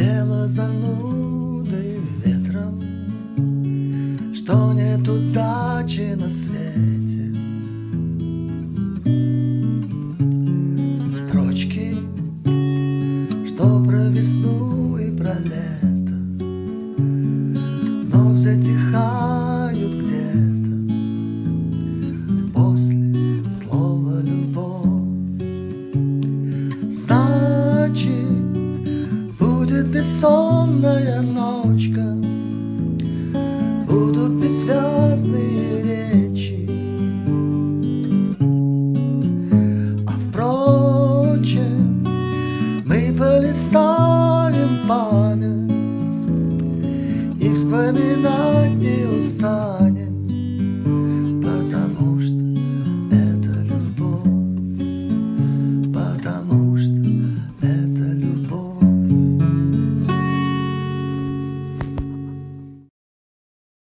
Пела занудой ветром, что нет удачи на свете. Строчки, что про весну и про лето, вновь затихают где-то после слова любовь. Значит, будет бессонная ночка,